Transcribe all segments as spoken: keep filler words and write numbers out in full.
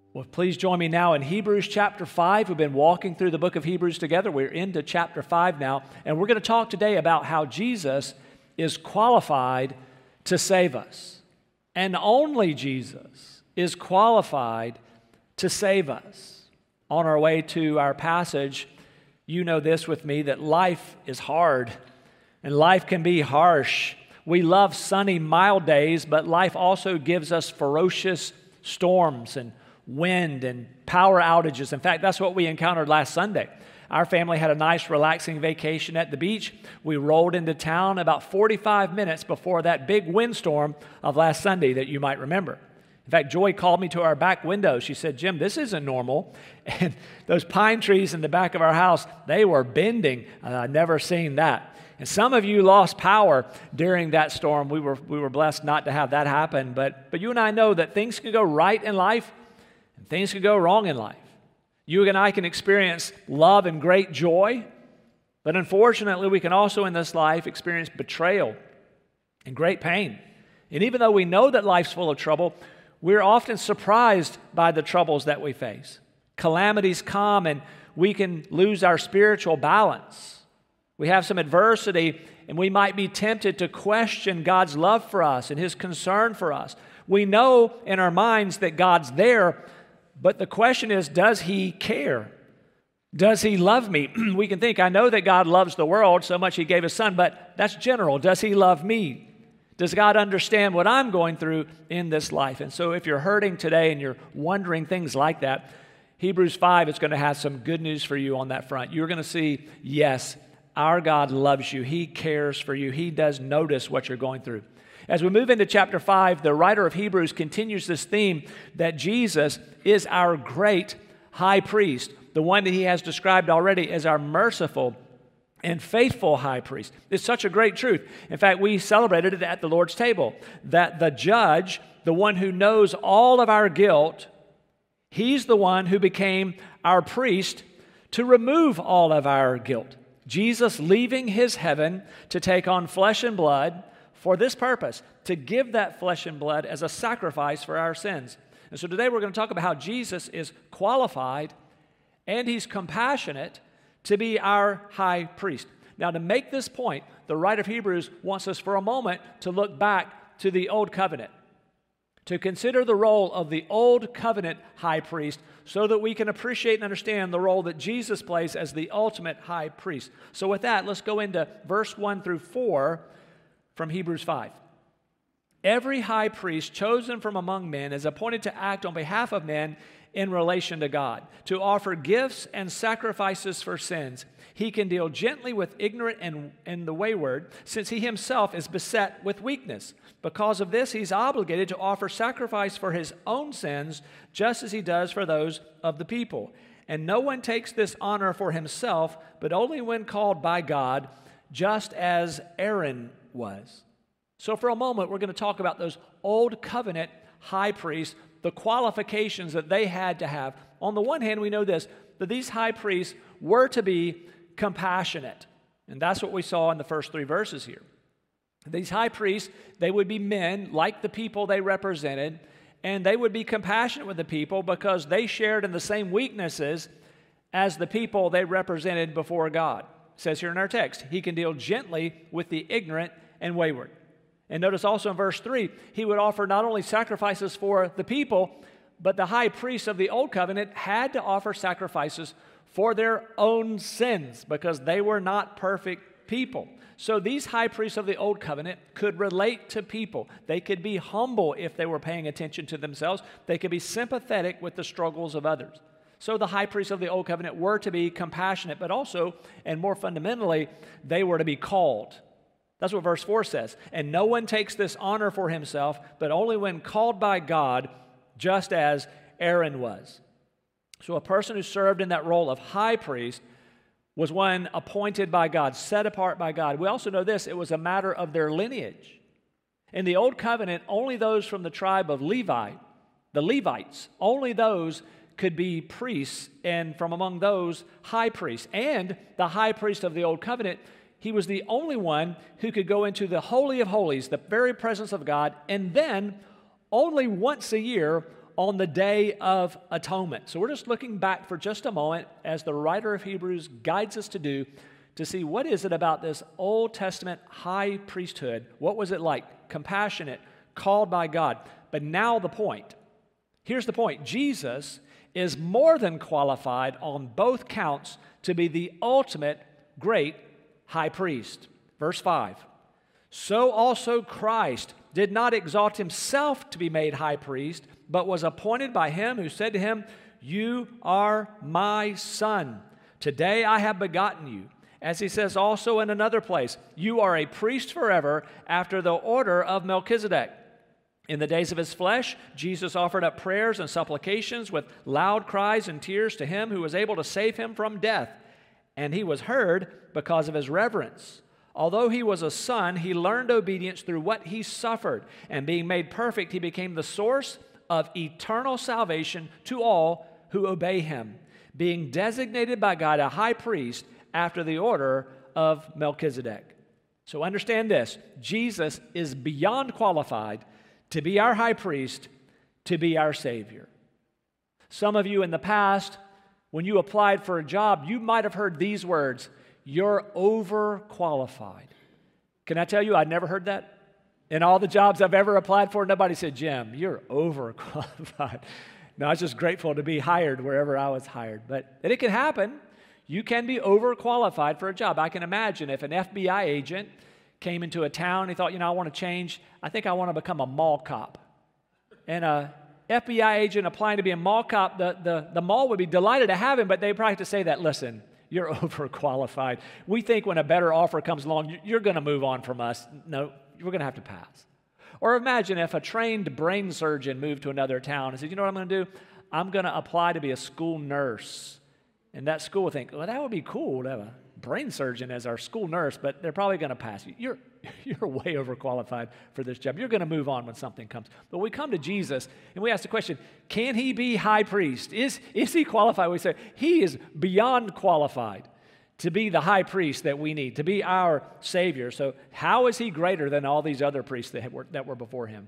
Well, please join me now in Hebrews chapter five. We've been walking through the book of Hebrews together. We're into chapter five now, and we're going to talk today about how Jesus is qualified to save us. And only Jesus is qualified to save us. On our way to our passage, you know this with me, that life is hard, and life can be harsh. We love sunny, mild days, but life also gives us ferocious storms and wind and power outages. In fact, that's what we encountered last Sunday. Our family had a nice, relaxing vacation at the beach. We rolled into town about forty-five minutes before that big windstorm of last Sunday that you might remember. In fact, Joy called me to our back window. She said, "Jim, this isn't normal." And those pine trees in the back of our house, they were bending. Uh, I'd never seen that. And some of you lost power during that storm. We were, we were blessed not to have that happen. But, but you and I know that things can go right in life, and things can go wrong in life. You and I can experience love and great joy, but unfortunately, we can also in this life experience betrayal and great pain. And even though we know that life's full of trouble, we're often surprised by the troubles that we face. Calamities come and we can lose our spiritual balance. We have some adversity and we might be tempted to question God's love for us and His concern for us. We know in our minds that God's there, but the question is, does He care? Does He love me? We can think, I know that God loves the world so much He gave His Son, but that's general. Does He love me? Does God understand what I'm going through in this life? And so if you're hurting today and you're wondering things like that, Hebrews five is going to have some good news for you on that front. You're going to see, yes, our God loves you. He cares for you. He does notice what you're going through. As we move into chapter five, the writer of Hebrews continues this theme that Jesus is our great high priest, the one that he has described already as our merciful and faithful high priest. It's such a great truth. In fact, we celebrated it at the Lord's table, that the judge, the one who knows all of our guilt, he's the one who became our priest to remove all of our guilt. Jesus leaving his heaven to take on flesh and blood for this purpose, to give that flesh and blood as a sacrifice for our sins. And so today we're going to talk about how Jesus is qualified and he's compassionate to be our high priest. Now, to make this point, the writer of Hebrews wants us for a moment to look back to the Old Covenant, to consider the role of the Old Covenant high priest so that we can appreciate and understand the role that Jesus plays as the ultimate high priest. So with that, let's go into verse one through four from Hebrews five. Every high priest chosen from among men is appointed to act on behalf of men in relation to God, to offer gifts and sacrifices for sins. He can deal gently with ignorant and, and the wayward, since he himself is beset with weakness. Because of this, he's obligated to offer sacrifice for his own sins, just as he does for those of the people. And no one takes this honor for himself, but only when called by God, just as Aaron was. So for a moment, we're going to talk about those Old Covenant high priests, the qualifications that they had to have. On the one hand, we know this, that these high priests were to be compassionate. And that's what we saw in the first three verses here. These high priests, they would be men like the people they represented, and they would be compassionate with the people because they shared in the same weaknesses as the people they represented before God. It says here in our text, he can deal gently with the ignorant and wayward. And notice also in verse three, he would offer not only sacrifices for the people, but the high priests of the Old Covenant had to offer sacrifices for their own sins because they were not perfect people. So these high priests of the Old Covenant could relate to people. They could be humble if they were paying attention to themselves. They could be sympathetic with the struggles of others. So the high priests of the Old Covenant were to be compassionate, but also, and more fundamentally, they were to be called. That's what verse four says. And no one takes this honor for himself, but only when called by God, just as Aaron was. So a person who served in that role of high priest was one appointed by God, set apart by God. We also know this, it was a matter of their lineage. In the Old Covenant, only those from the tribe of Levi, the Levites, only those could be priests, and from among those, high priests. And the high priest of the Old Covenant, he was the only one who could go into the Holy of Holies, the very presence of God, and then only once a year on the Day of Atonement. So we're just looking back for just a moment, as the writer of Hebrews guides us to do, to see what is it about this Old Testament high priesthood. What was it like? Compassionate, called by God. But now the point. Here's the point. Jesus is more than qualified on both counts to be the ultimate great high priest. Verse five. So also Christ did not exalt himself to be made high priest, but was appointed by him who said to him, "You are my son. Today I have begotten you." As he says also in another place, "You are a priest forever after the order of Melchizedek." In the days of his flesh, Jesus offered up prayers and supplications with loud cries and tears to him who was able to save him from death. And he was heard because of his reverence. Although he was a son, he learned obedience through what he suffered. And being made perfect, he became the source of eternal salvation to all who obey him, being designated by God a high priest after the order of Melchizedek. So understand this, Jesus is beyond qualified to be our high priest, to be our Savior. Some of you in the past, when you applied for a job, you might have heard these words, "You're overqualified." Can I tell you, I'd never heard that? In all the jobs I've ever applied for, nobody said, "Jim, you're overqualified." No, I was just grateful to be hired wherever I was hired. But it can happen. You can be overqualified for a job. I can imagine if an F B I agent came into a town, he thought, you know, I want to change. I think I want to become a mall cop. And a F B I agent applying to be a mall cop, the, the, the mall would be delighted to have him, but they'd probably have to say that, "Listen, you're overqualified. We think when a better offer comes along, you're going to move on from us. No, we're going to have to pass." Or imagine if a trained brain surgeon moved to another town and said, "You know what I'm going to do? I'm going to apply to be a school nurse." And that school would think, "Well, that would be cool to have a brain surgeon as our school nurse," but they're probably going to pass you. You're, you're way overqualified for this job. You're going to move on when something comes. But we come to Jesus and we ask the question, can he be high priest? Is, is he qualified? We say, he is beyond qualified to be the high priest that we need, to be our Savior. So how is he greater than all these other priests that were, that were before him?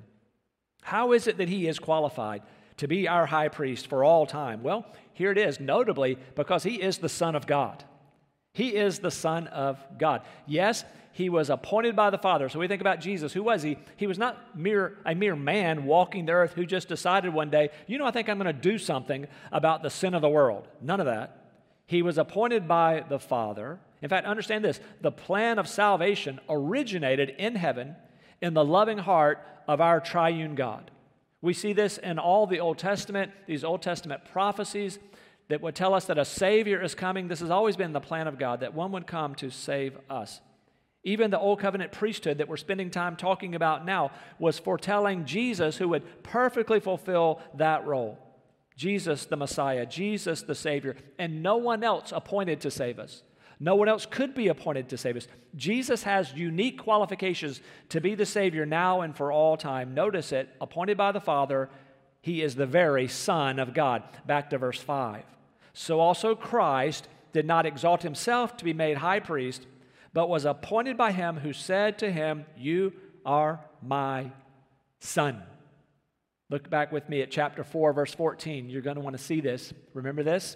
How is it that he is qualified to be our high priest for all time? Well, here it is, notably because he is the Son of God. He is the Son of God. Yes, he was appointed by the Father. So we think about Jesus. Who was he? He was not mere a mere man walking the earth who just decided one day, you know, I think I'm going to do something about the sin of the world. None of that. He was appointed by the Father. In fact, understand this. The plan of salvation originated in heaven in the loving heart of our triune God. We see this in all the Old Testament, these Old Testament prophecies that would tell us that a Savior is coming. This has always been the plan of God, that one would come to save us. Even the Old Covenant priesthood that we're spending time talking about now was foretelling Jesus who would perfectly fulfill that role. Jesus the Messiah, Jesus the Savior, and no one else appointed to save us. No one else could be appointed to save us. Jesus has unique qualifications to be the Savior now and for all time. Notice it, appointed by the Father, he is the very Son of God. Back to verse five. So also Christ did not exalt himself to be made high priest, but was appointed by him who said to him, "You are my son." Look back with me at chapter four, verse fourteen. You're going to want to see this. Remember this?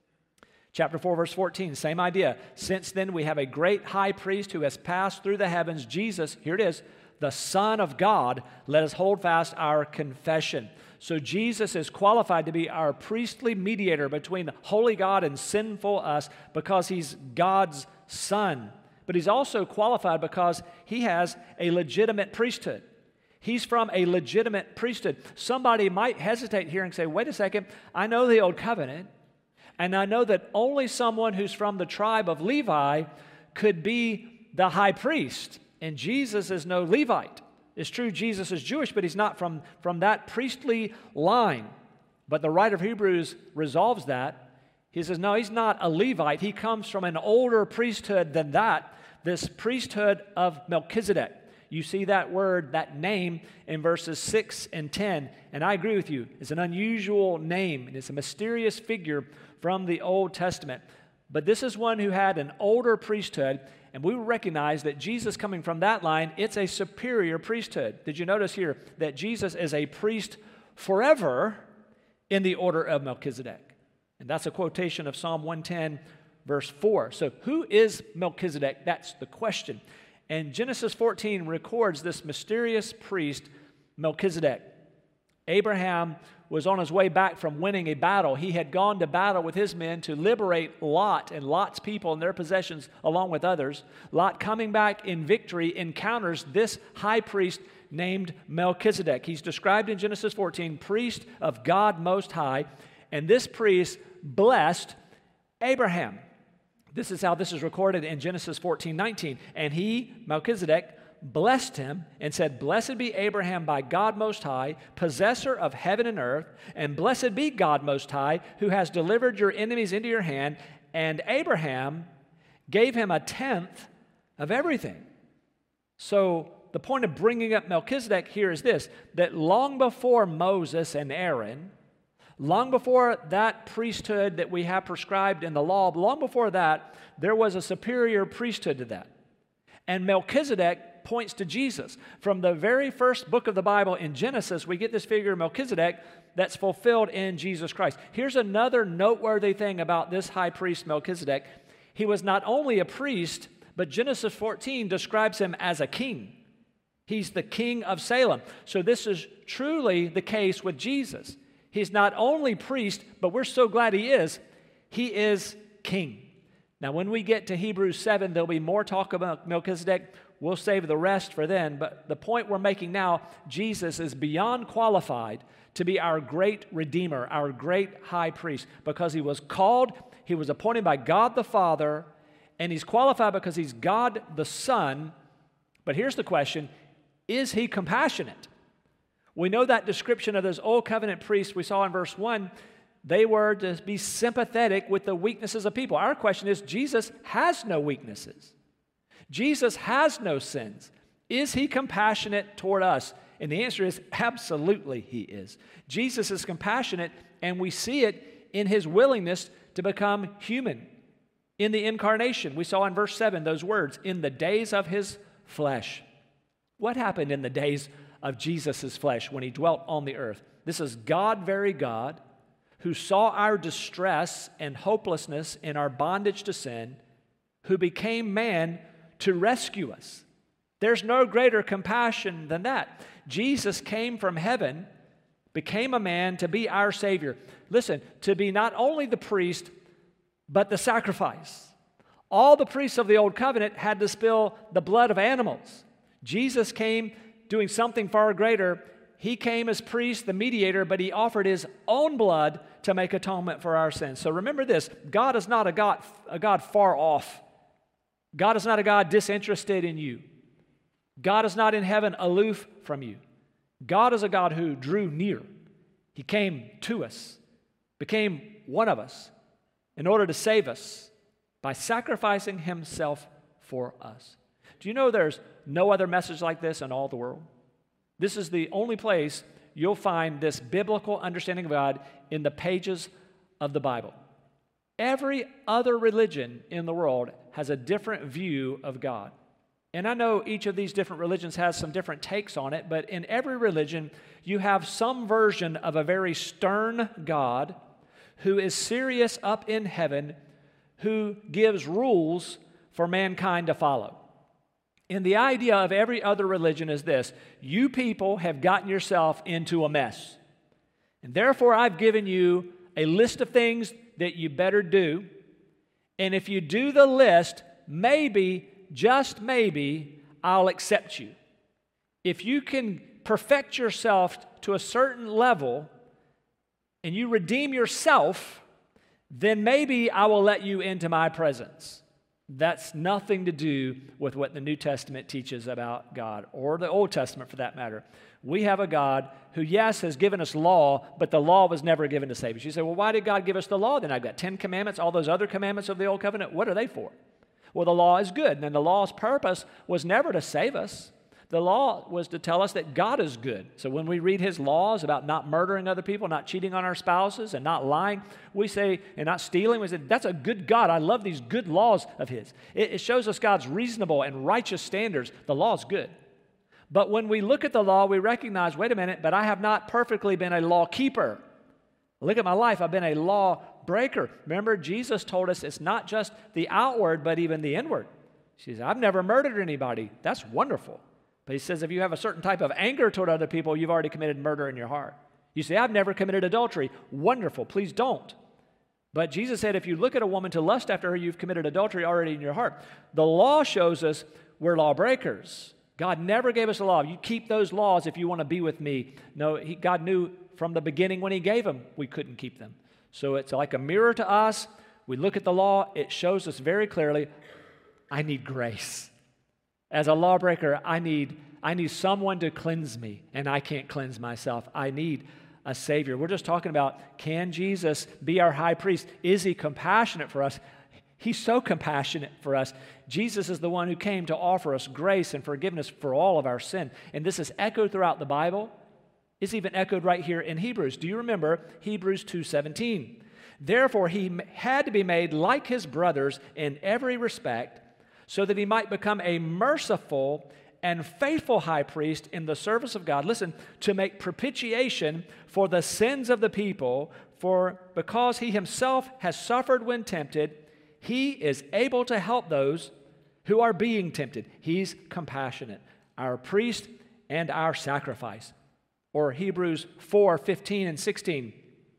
Chapter four, verse fourteen, same idea. Since then we have a great high priest who has passed through the heavens, Jesus, here it is, the Son of God. Let us hold fast our confession. So Jesus is qualified to be our priestly mediator between holy God and sinful us because he's God's Son. But he's also qualified because he has a legitimate priesthood. He's from a legitimate priesthood. Somebody might hesitate here and say, wait a second, I know the Old Covenant, and I know that only someone who's from the tribe of Levi could be the high priest, and Jesus is no Levite. It's true Jesus is Jewish, but he's not from, from that priestly line. But the writer of Hebrews resolves that. He says, no, he's not a Levite. He comes from an older priesthood than that, this priesthood of Melchizedek. You see that word, that name, in verses six and ten. And I agree with you. It's an unusual name, and it's a mysterious figure from the Old Testament. But this is one who had an older priesthood, and we recognize that Jesus coming from that line, it's a superior priesthood. Did you notice here that Jesus is a priest forever in the order of Melchizedek. And that's a quotation of Psalm one ten, verse four. So who is Melchizedek? That's the question. And Genesis fourteen records this mysterious priest, Melchizedek. Abraham was on his way back from winning a battle. He had gone to battle with his men to liberate Lot and Lot's people and their possessions along with others. Lot, coming back in victory, encounters this high priest named Melchizedek. He's described in Genesis fourteen, priest of God Most High, and this priest blessed Abraham. This is how this is recorded in Genesis fourteen nineteen. And he, Melchizedek, blessed him and said, "Blessed be Abraham by God Most High, possessor of heaven and earth, and blessed be God Most High, who has delivered your enemies into your hand." And Abraham gave him a tenth of everything. So the point of bringing up Melchizedek here is this, that long before Moses and Aaron, long before that priesthood that we have prescribed in the law, long before that, there was a superior priesthood to that. And Melchizedek points to Jesus. From the very first book of the Bible in Genesis, we get this figure of Melchizedek that's fulfilled in Jesus Christ. Here's another noteworthy thing about this high priest Melchizedek. He was not only a priest, but Genesis fourteen describes him as a king. He's the king of Salem. So this is truly the case with Jesus. He's not only priest, but we're so glad he is. He is king. Now, when we get to Hebrews seven, there'll be more talk about Melchizedek. We'll save the rest for then. But the point we're making now, Jesus is beyond qualified to be our great Redeemer, our great high priest, because he was called, he was appointed by God the Father, and he's qualified because he's God the Son. But here's the question, is he compassionate? We know that description of those old covenant priests we saw in verse one, they were to be sympathetic with the weaknesses of people. Our question is, Jesus has no weaknesses. Jesus has no sins. Is he compassionate toward us? And the answer is absolutely he is. Jesus is compassionate, and we see it in his willingness to become human. In the incarnation, we saw in verse seven those words, in the days of his flesh. What happened in the days of Jesus' flesh when he dwelt on the earth? This is God, very God, who saw our distress and hopelessness in our bondage to sin, who became man to rescue us. There's no greater compassion than that. Jesus came from heaven, became a man to be our Savior. Listen, to be not only the priest, but the sacrifice. All the priests of the Old Covenant had to spill the blood of animals. Jesus came doing something far greater. He came as priest, the mediator, but he offered his own blood to make atonement for our sins. So remember this, God is not a God, a God far off. God is not a God disinterested in you. God is not in heaven aloof from you. God is a God who drew near. He came to us, became one of us in order to save us by sacrificing himself for us. Do you know there's no other message like this in all the world? This is the only place you'll find this biblical understanding of God in the pages of the Bible. Every other religion in the world has a different view of God. And I know each of these different religions has some different takes on it, but in every religion, you have some version of a very stern God who is serious up in heaven, who gives rules for mankind to follow. And the idea of every other religion is this: you people have gotten yourself into a mess. And therefore, I've given you a list of things that you better do. And if you do the list, maybe, just maybe, I'll accept you. If you can perfect yourself to a certain level and you redeem yourself, then maybe I will let you into my presence. That's nothing to do with what the New Testament teaches about God, or the Old Testament for that matter. We have a God who, yes, has given us law, but the law was never given to save us. You say, well, why did God give us the law? Then I've got Ten Commandments, all those other commandments of the Old Covenant. What are they for? Well, the law is good, and the law's purpose was never to save us. The law was to tell us that God is good. So when we read his laws about not murdering other people, not cheating on our spouses, and not lying, we say, and not stealing, we say, that's a good God. I love these good laws of his. It, it shows us God's reasonable and righteous standards. The law is good. But when we look at the law, we recognize, wait a minute, but I have not perfectly been a law keeper. Look at my life. I've been a law breaker. Remember, Jesus told us it's not just the outward, but even the inward. She says, I've never murdered anybody. That's wonderful. But he says, if you have a certain type of anger toward other people, you've already committed murder in your heart. You say, I've never committed adultery. Wonderful. Please don't. But Jesus said, if you look at a woman to lust after her, you've committed adultery already in your heart. The law shows us we're lawbreakers. God never gave us a law. You keep those laws if you want to be with me. No, he, God knew from the beginning when he gave them, we couldn't keep them. So it's like a mirror to us. We look at the law. It shows us very clearly, I need grace. As a lawbreaker, I need, I need someone to cleanse me, and I can't cleanse myself. I need a Savior. We're just talking about, can Jesus be our high priest? Is he compassionate for us? He's so compassionate for us. Jesus is the one who came to offer us grace and forgiveness for all of our sin. And this is echoed throughout the Bible. It's even echoed right here in Hebrews. Do you remember Hebrews two seventeen? Therefore, he had to be made like his brothers in every respect, so that he might become a merciful and faithful high priest in the service of God. Listen, to make propitiation for the sins of the people, for because he himself has suffered when tempted, he is able to help those who are being tempted. He's compassionate, our priest and our sacrifice. Or Hebrews four fifteen and sixteen.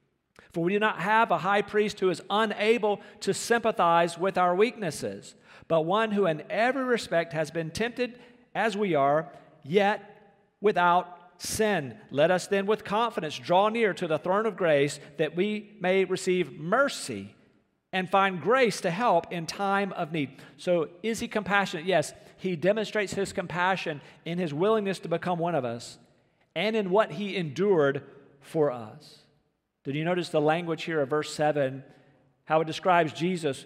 For we do not have a high priest who is unable to sympathize with our weaknesses, but one who in every respect has been tempted as we are, yet without sin. Let us then with confidence draw near to the throne of grace, that we may receive mercy and find grace to help in time of need. So is he compassionate? Yes, he demonstrates his compassion in his willingness to become one of us and in what he endured for us. Did you notice the language here of verse seven, how it describes Jesus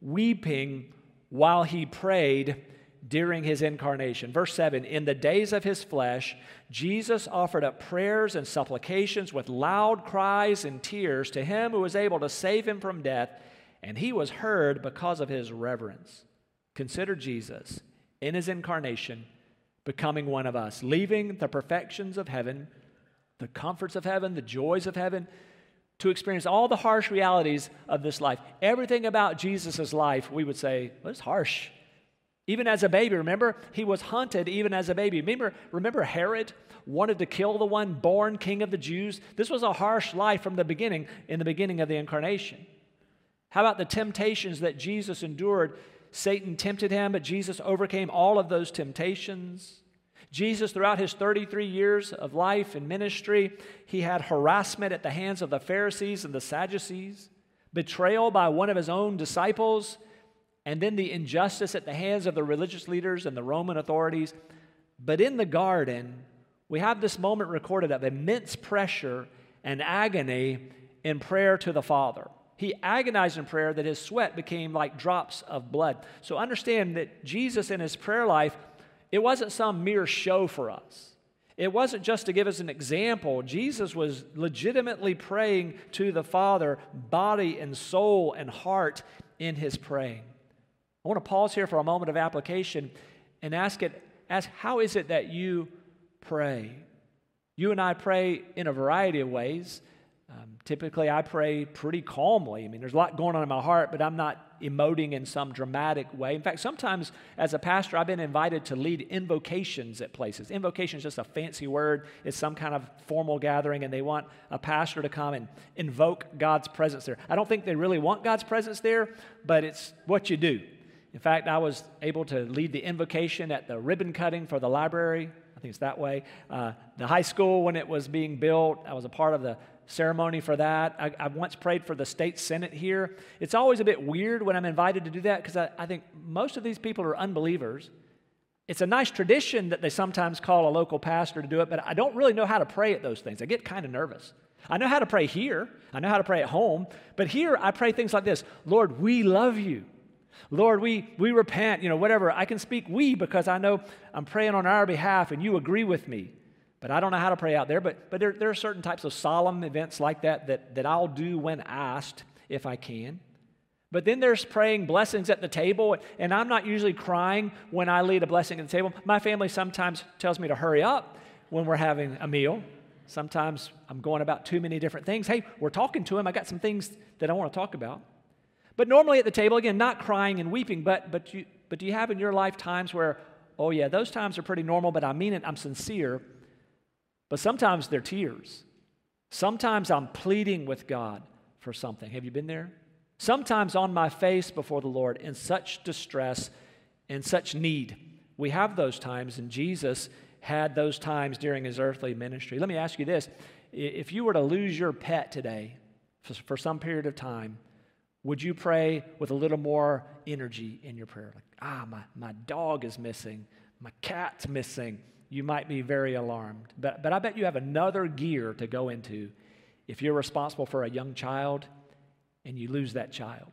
weeping while he prayed during his incarnation? Verse seven, in the days of his flesh, Jesus offered up prayers and supplications with loud cries and tears to him who was able to save him from death, and he was heard because of his reverence. Consider Jesus in his incarnation becoming one of us, leaving the perfections of heaven, the comforts of heaven, the joys of heaven, to experience all the harsh realities of this life. Everything about Jesus' life, we would say, well, it's harsh. Even as a baby, remember? He was hunted even as a baby. Remember, remember Herod wanted to kill the one born king of the Jews? This was a harsh life from the beginning, in the beginning of the incarnation. How about the temptations that Jesus endured? Satan tempted him, but Jesus overcame all of those temptations. Jesus, throughout his thirty-three years of life and ministry, he had harassment at the hands of the Pharisees and the Sadducees, betrayal by one of his own disciples, and then the injustice at the hands of the religious leaders and the Roman authorities. But in the garden, we have this moment recorded of immense pressure and agony in prayer to the Father. He agonized in prayer that his sweat became like drops of blood. So understand that Jesus in his prayer life, it wasn't some mere show for us. It wasn't just to give us an example. Jesus was legitimately praying to the Father, body and soul and heart in his praying. I want to pause here for a moment of application and ask it, ask, how is it that you pray? You and I pray in a variety of ways. Um, typically, I pray pretty calmly. I mean, there's a lot going on in my heart, but I'm not emoting in some dramatic way. In fact, sometimes as a pastor, I've been invited to lead invocations at places. Invocation is just a fancy word. It's some kind of formal gathering, and they want a pastor to come and invoke God's presence there. I don't think they really want God's presence there, but it's what you do. In fact, I was able to lead the invocation at the ribbon cutting for the library. I think it's that way. Uh, the high school, when it was being built, I was a part of the ceremony for that. I, I once prayed for the state senate here. It's always a bit weird when I'm invited to do that because I, I think most of these people are unbelievers. It's a nice tradition that they sometimes call a local pastor to do it, but I don't really know how to pray at those things. I get kind of nervous. I know how to pray here. I know how to pray at home. But here I pray things like this. Lord, we love you. Lord, we, we repent, you know, whatever. I can speak we because I know I'm praying on our behalf and you agree with me. But I don't know how to pray out there. But, but there, there are certain types of solemn events like that, that that I'll do when asked if I can. But then there's praying blessings at the table. And I'm not usually crying when I lead a blessing at the table. My family sometimes tells me to hurry up when we're having a meal. Sometimes I'm going about too many different things. Hey, we're talking to him. I got some things that I want to talk about. But normally at the table, again, not crying and weeping, but but you but do you have in your life times where, oh yeah, those times are pretty normal, but I mean it, I'm sincere. But sometimes they're tears. Sometimes I'm pleading with God for something. Have you been there? Sometimes on my face before the Lord in such distress, in such need. We have those times, and Jesus had those times during his earthly ministry. Let me ask you this. If you were to lose your pet today for some period of time, would you pray with a little more energy in your prayer? Like, ah, my, my dog is missing. My cat's missing. You might be very alarmed. But, but I bet you have another gear to go into if you're responsible for a young child and you lose that child.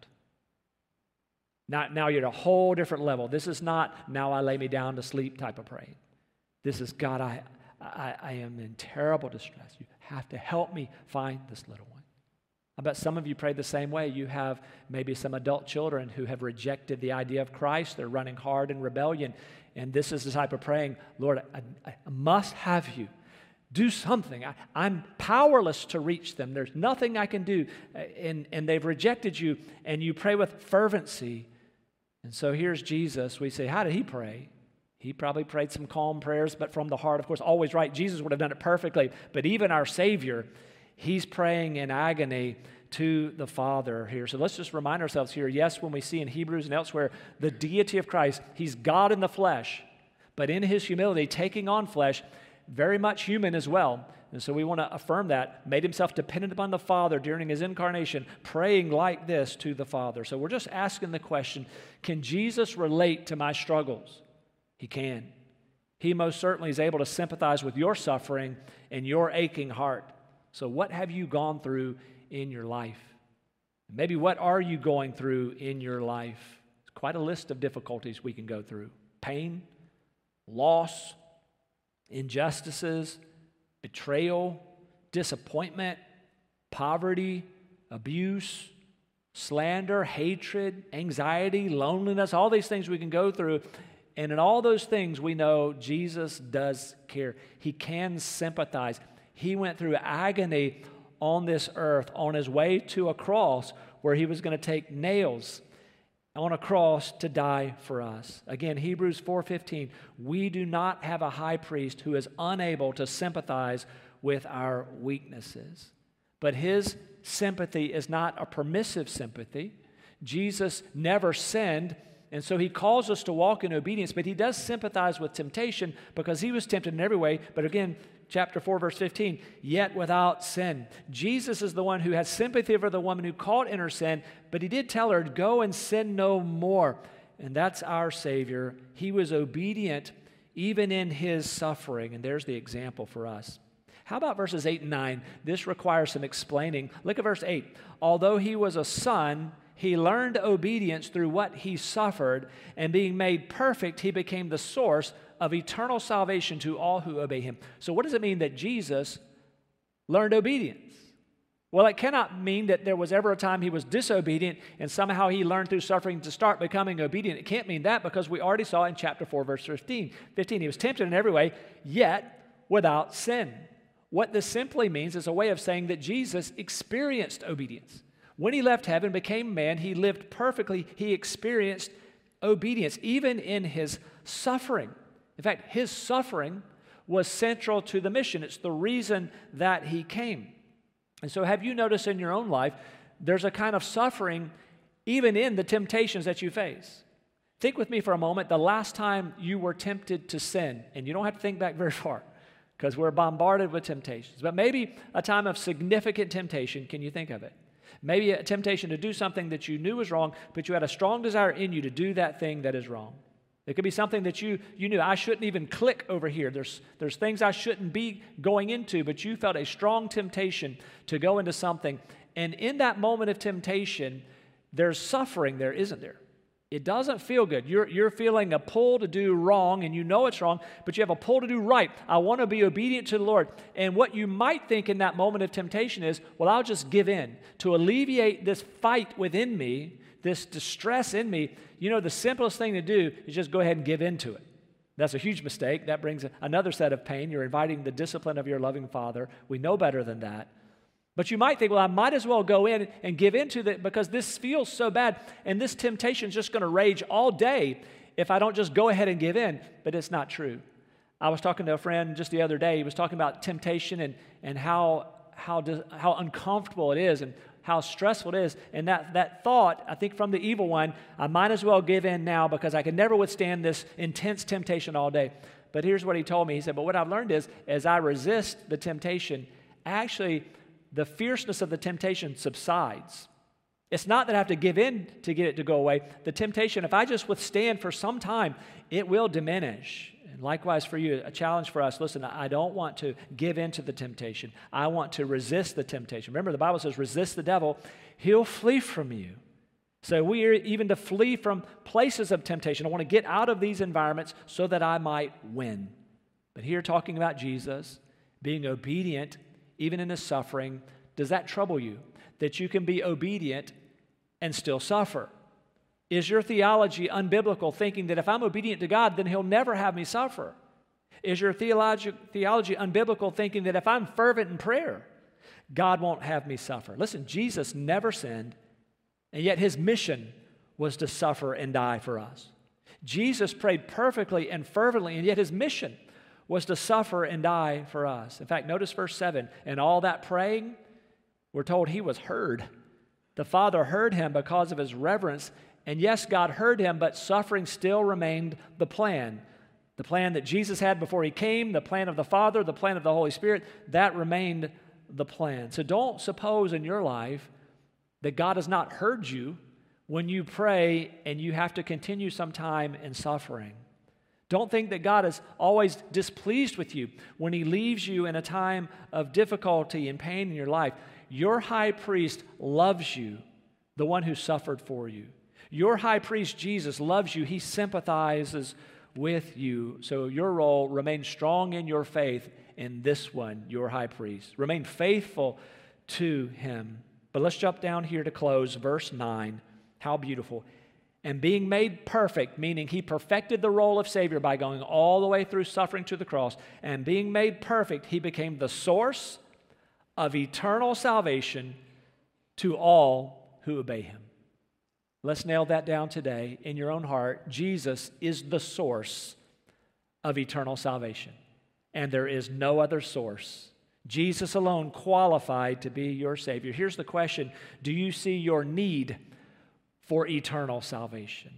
Now, now you're at a whole different level. This is not, now I lay me down to sleep type of praying. This is, God, I, I, I am in terrible distress. You have to help me find this little one. I bet some of you pray the same way. You have maybe some adult children who have rejected the idea of Christ. They're running hard in rebellion. And this is the type of praying, Lord, I, I must have you. Do something. I, I'm powerless to reach them. There's nothing I can do. And, and they've rejected you, and you pray with fervency. And so here's Jesus. We say, how did he pray? He probably prayed some calm prayers, but from the heart, of course, always right. Jesus would have done it perfectly. But even our Savior, he's praying in agony to the Father here. So let's just remind ourselves here, yes, when we see in Hebrews and elsewhere, the deity of Christ, he's God in the flesh, but in his humility, taking on flesh, very much human as well. And so we want to affirm that, made himself dependent upon the Father during his incarnation, praying like this to the Father. So we're just asking the question, can Jesus relate to my struggles? He can. He most certainly is able to sympathize with your suffering and your aching heart. So what have you gone through in your life? Maybe what are you going through in your life? It's quite a list of difficulties we can go through. Pain, loss, injustices, betrayal, disappointment, poverty, abuse, slander, hatred, anxiety, loneliness, all these things we can go through. And in all those things, we know Jesus does care. He can sympathize. He went through agony on this earth on his way to a cross where he was going to take nails on a cross to die for us. Again, Hebrews four fifteen, we do not have a high priest who is unable to sympathize with our weaknesses. But his sympathy is not a permissive sympathy. Jesus never sinned, and so he calls us to walk in obedience, but he does sympathize with temptation because he was tempted in every way. But again, chapter four, verse fifteen, yet without sin. Jesus is the one who had sympathy for the woman who caught in her sin, but he did tell her, go and sin no more. And that's our Savior. He was obedient even in his suffering, and there's the example for us. How about verses eight and nine? This requires some explaining. Look at verse eight. Although he was a son, he learned obedience through what he suffered, and being made perfect, he became the source of eternal salvation to all who obey him. So what does it mean that Jesus learned obedience? Well, it cannot mean that there was ever a time he was disobedient and somehow he learned through suffering to start becoming obedient. It can't mean that because we already saw in chapter four, verse fifteen, fifteen, he was tempted in every way, yet without sin. What this simply means is a way of saying that Jesus experienced obedience. When he left heaven, became man, he lived perfectly. He experienced obedience, even in his suffering. In fact, his suffering was central to the mission. It's the reason that he came. And so have you noticed in your own life, there's a kind of suffering even in the temptations that you face? Think with me for a moment, the last time you were tempted to sin, and you don't have to think back very far because we're bombarded with temptations, but maybe a time of significant temptation, can you think of it? Maybe a temptation to do something that you knew was wrong, but you had a strong desire in you to do that thing that is wrong. It could be something that you, you knew, I shouldn't even click over here. There's, there's things I shouldn't be going into, but you felt a strong temptation to go into something. And in that moment of temptation, there's suffering there, isn't there? It doesn't feel good. You're, you're feeling a pull to do wrong, and you know it's wrong, but you have a pull to do right. I want to be obedient to the Lord. And what you might think in that moment of temptation is, well, I'll just give in. To alleviate this fight within me, this distress in me, you know, the simplest thing to do is just go ahead and give in to it. That's a huge mistake. That brings another set of pain. You're inviting the discipline of your loving Father. We know better than that. But you might think, well, I might as well go in and give into that because this feels so bad, and this temptation is just going to rage all day if I don't just go ahead and give in. But it's not true. I was talking to a friend just the other day. He was talking about temptation and, and how, how, does, how uncomfortable it is and how stressful it is. And that, that thought, I think from the evil one, I might as well give in now because I can never withstand this intense temptation all day. But here's what he told me. He said, but what I've learned is as I resist the temptation, actually the fierceness of the temptation subsides. It's not that I have to give in to get it to go away. The temptation, if I just withstand for some time, it will diminish. And likewise for you, a challenge for us. Listen, I don't want to give in to the temptation. I want to resist the temptation. Remember, the Bible says, resist the devil, he'll flee from you. So we are even to flee from places of temptation. I want to get out of these environments so that I might win. But here talking about Jesus, being obedient even in his suffering, does that trouble you? That you can be obedient and still suffer? Is your theology unbiblical, thinking that if I'm obedient to God, then he'll never have me suffer? Is your theology, theology unbiblical, thinking that if I'm fervent in prayer, God won't have me suffer? Listen, Jesus never sinned, and yet his mission was to suffer and die for us. Jesus prayed perfectly and fervently, and yet his mission was to suffer and die for us. In fact, notice verse seven. And all that praying, we're told he was heard. The Father heard him because of his reverence. And yes, God heard him, but suffering still remained the plan. The plan that Jesus had before he came, the plan of the Father, the plan of the Holy Spirit, that remained the plan. So don't suppose in your life that God has not heard you when you pray and you have to continue some time in suffering. Don't think that God is always displeased with you when he leaves you in a time of difficulty and pain in your life. Your high priest loves you, the one who suffered for you. Your high priest, Jesus, loves you. He sympathizes with you. So your role, remain strong in your faith in this one, your high priest. Remain faithful to him. But let's jump down here to close, verse nine. How beautiful. And being made perfect, meaning he perfected the role of Savior by going all the way through suffering to the cross. And being made perfect, he became the source of eternal salvation to all who obey him. Let's nail that down today in your own heart. Jesus is the source of eternal salvation, and there is no other source. Jesus alone qualified to be your Savior. Here's the question: do you see your need for eternal salvation?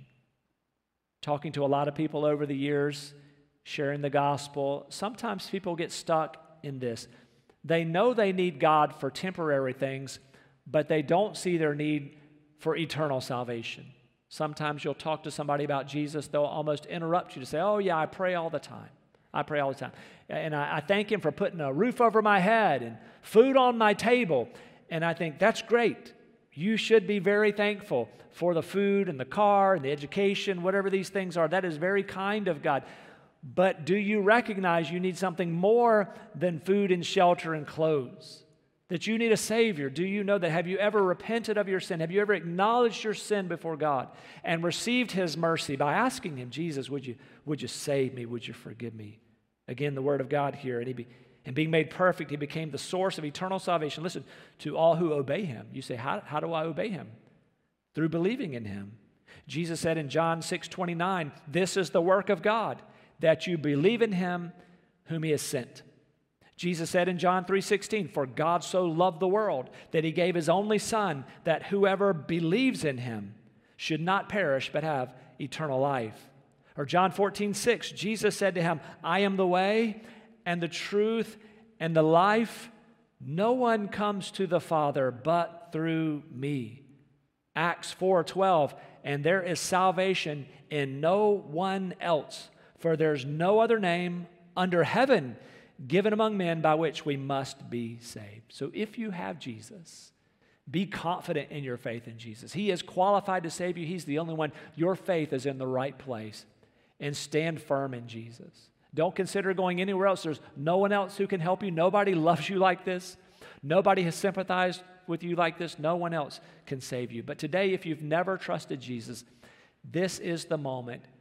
Talking to a lot of people over the years, sharing the gospel, sometimes people get stuck in this. They know they need God for temporary things, but they don't see their need for eternal salvation. Sometimes you'll talk to somebody about Jesus, they'll almost interrupt you to say, oh yeah, I pray all the time. I pray all the time. And I, I thank him for putting a roof over my head and food on my table. And I think that's great. You should be very thankful for the food and the car and the education, whatever these things are. That is very kind of God. But do you recognize you need something more than food and shelter and clothes? That you need a Savior? Do you know that? Have you ever repented of your sin? Have you ever acknowledged your sin before God and received his mercy by asking him, Jesus, would you, would you save me? Would you forgive me? Again, the word of God here. And, he be, and being made perfect, he became the source of eternal salvation. Listen, to all who obey him. You say, how, how do I obey him? Through believing in him. Jesus said in John six twenty-nine, this is the work of God, that you believe in him whom he has sent. Jesus said in John three sixteen, for God so loved the world that he gave his only Son, that whoever believes in him should not perish but have eternal life. Or John fourteen six, Jesus said to him, I am the way and the truth and the life. No one comes to the Father but through me. Acts four twelve, and there is salvation in no one else, for there's no other name under heaven given among men by which we must be saved. So if you have Jesus, be confident in your faith in Jesus. He is qualified to save you. He's the only one. Your faith is in the right place. And stand firm in Jesus. Don't consider going anywhere else. There's no one else who can help you. Nobody loves you like this. Nobody has sympathized with you like this. No one else can save you. But today, if you've never trusted Jesus, this is the moment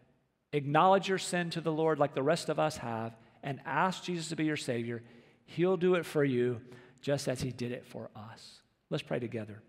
acknowledge your sin to the Lord like the rest of us have, and ask Jesus to be your Savior, He'll do it for you just as He did it for us. Let's pray together.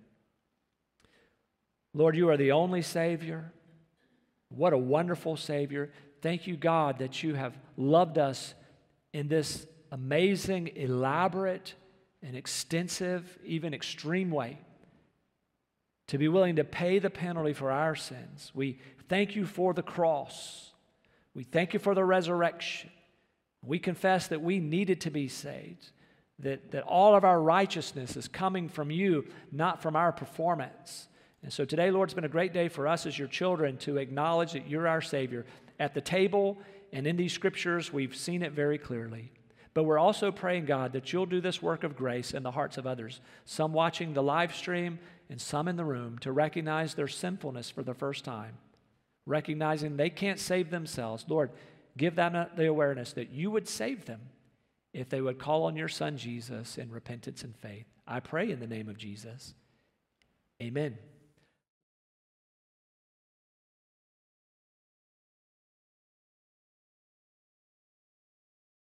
Lord, you are the only Savior. What a wonderful Savior. Thank you, God, that you have loved us in this amazing, elaborate, and extensive, even extreme way, to be willing to pay the penalty for our sins. We thank you for the cross. We thank you for the resurrection. We confess that we needed to be saved, that, that all of our righteousness is coming from you, not from our performance. And so today, Lord, it's been a great day for us as your children to acknowledge that you're our Savior. At the table and in these scriptures, we've seen it very clearly. But we're also praying, God, that you'll do this work of grace in the hearts of others, some watching the live stream and some in the room, to recognize their sinfulness for the first time, recognizing they can't save themselves. Lord, give them the awareness that you would save them if they would call on your Son Jesus in repentance and faith. I pray in the name of Jesus. Amen.